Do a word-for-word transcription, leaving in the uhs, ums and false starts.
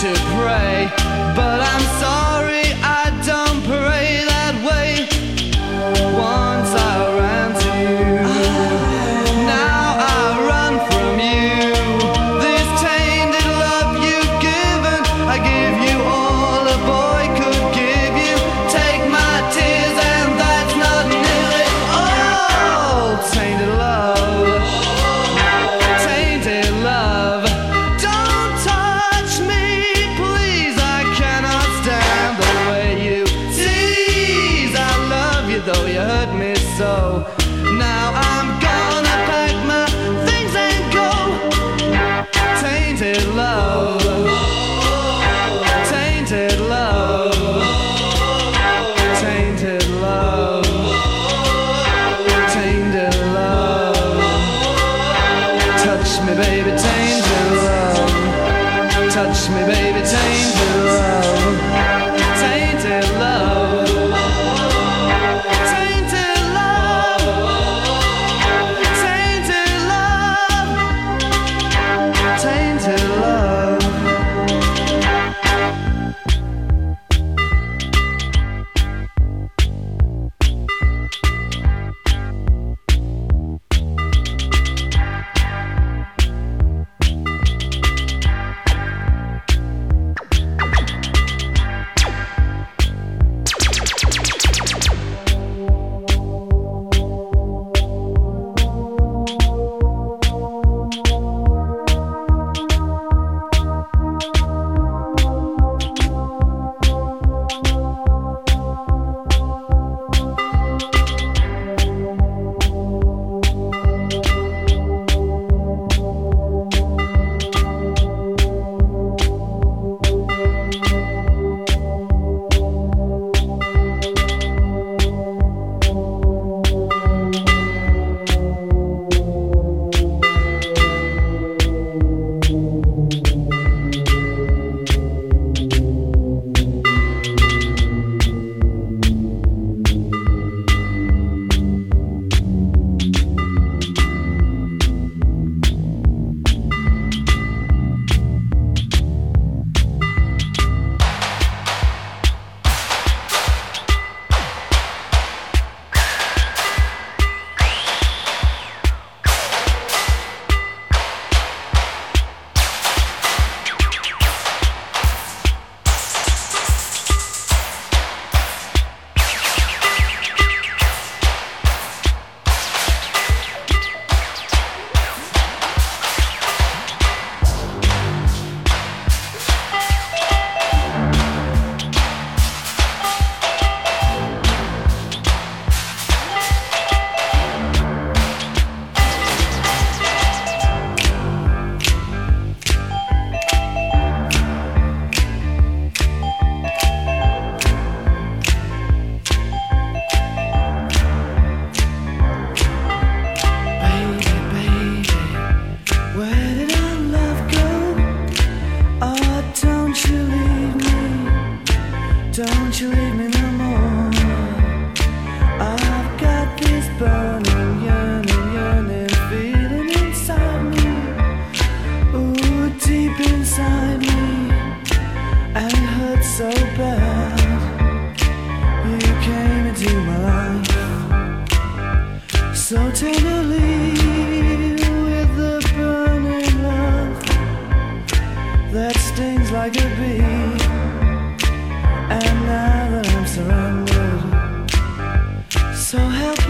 to pray, but I'm sorry I don't pray that way. Once I ran to you, now I run from you. This tainted love you've given, I give you all a boy could give you. Take my tears and that's not nearly all. Tainted love, tainted love. Don't touch me, please, I cannot stand the way you tease. I love you though you hurt me so. Now I'm gonna pack my things and go. Tainted love, tainted love, tainted love, tainted love. Touch me, baby, tainted love. Touch me, baby, tainted love. Tainted love. Tainted love. Tainted love. Tainted love. Don't you leave me no more. I've got this burning, yearning, yearning feeling inside me. Ooh, deep inside me. And it hurts so bad. You came into my life so tenderly, with the burning love that stings like a bee. And now that I'm surrounded, so help